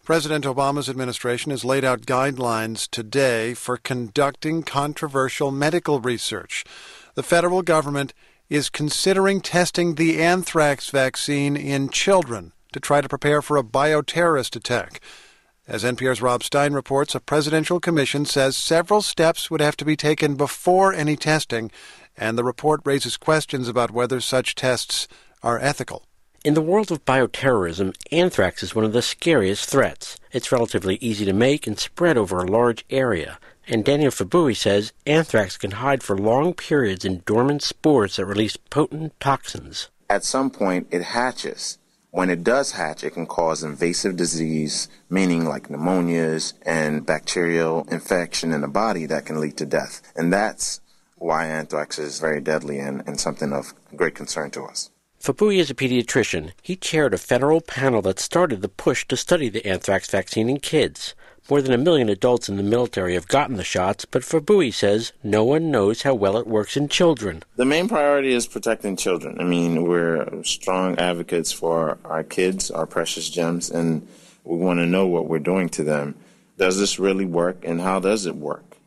President Obama's administration has laid out guidelines today for conducting controversial medical research. The federal government is considering testing the anthrax vaccine in children to try to prepare for a bioterrorist attack. As NPR's Rob Stein reports, a presidential commission says several steps would have to be taken before any testing, and the report raises questions about whether such tests are ethical. In the world of bioterrorism, anthrax is one of the scariest threats. It's relatively easy to make and spread over a large area. And Daniel Fabui says anthrax can hide for long periods in dormant spores that release potent toxins. At some point, it hatches. When it does hatch, it can cause invasive disease, meaning like pneumonias and bacterial infection in the body that can lead to death. And that's why anthrax is very deadly and something of great concern to us. Fabui is a pediatrician. He chaired a federal panel that started the push to study the anthrax vaccine in kids. More than 1 million adults in the military have gotten the shots, but Fabui says no one knows how well it works in children. The main priority is protecting children. I mean, we're strong advocates for our kids, our precious gems, and we want to know what we're doing to them. Does this really work, and how does it work?